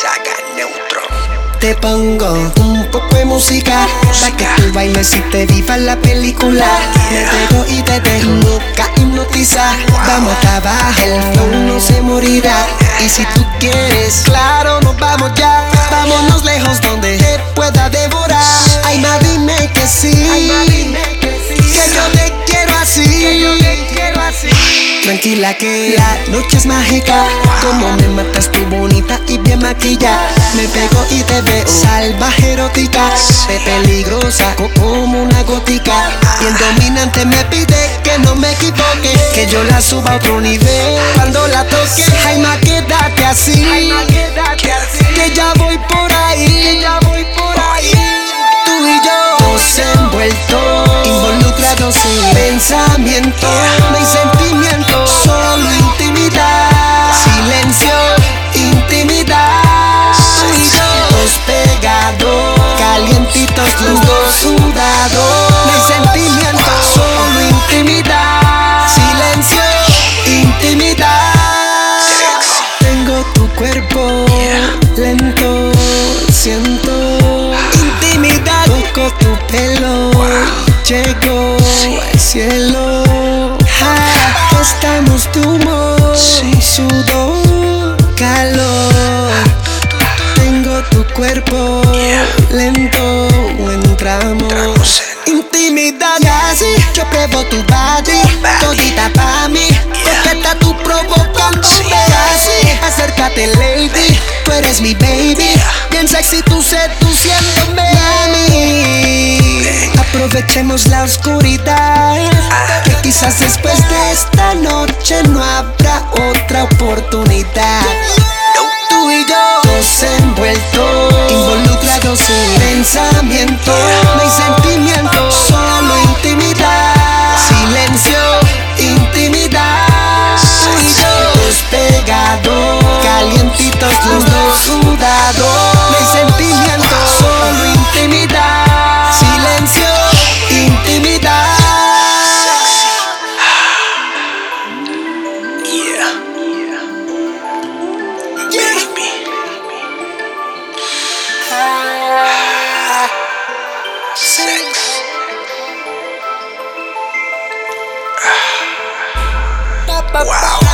Saga Neutro. Te pongo un poco de música para que tú bailes y te vivas la película. Me pego y te dejo nunca hipnotizar. Vamos a trabajar, el flow no se morirá. Y si tú quieres, claro, nos vamos ya. Vámonos lejos donde te pueda devorar. Ay, ma, dime que sí, que yo te quiero así. Tranquila que la noche es mágica. Como me matas tú bonita y bien maquillada. Me pego y te veo salvaje erótica, de peligrosa como una gótica. Bien dominante me pide que no me equivoque, que yo la suba a otro nivel cuando la toque. Jaima, quédate así, que ya voy por ahí. Tú y yo, dos envueltos, involucrados en pensamiento. No hay sentimiento, solo intimidad. Silencio, intimidad. Tú y yo, dos pegados, calientitos los dos sudados. No hay sentimiento, solo intimidad. Silencio, intimidad. Tengo tu cuerpo lento, siento intimidad. Toco tu pelo, llego al cielo. Estamos de humor, sudor, calor. Tengo tu cuerpo lento, entramos intimidad. Así yo pruebo tu body, todita pa' mí, porque está tú provocándome. Así, acércate lady, tú eres mi baby, bien sexy tú seduciéndome. Aprovechemos la oscuridad, que quizás después de esta noche no habrá otra oportunidad. Tú y yo, dos envueltos, involucrados en pensamiento. No hay sentimiento, solo intimidad. Silencio, intimidad. Tú y yo, dos pegados, calientitos los dos sudados. No hay sentimiento, solo intimidad. Silencio, intimidad. Wow.